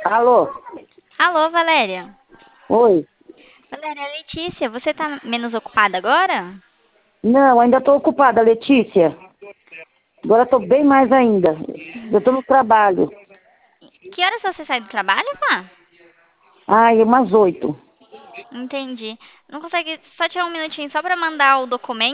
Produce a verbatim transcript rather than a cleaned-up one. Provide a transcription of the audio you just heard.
Alô? Alô, Valéria. Oi? Valéria, Letícia, você tá menos ocupada agora? Não, ainda estou ocupada, Letícia. Agora estou bem mais ainda. Eu estou no trabalho. Que horas você sai do trabalho, Vá? Ai, umas oito. Entendi. Não consegue só tirar um minutinho só pra mandar o documento?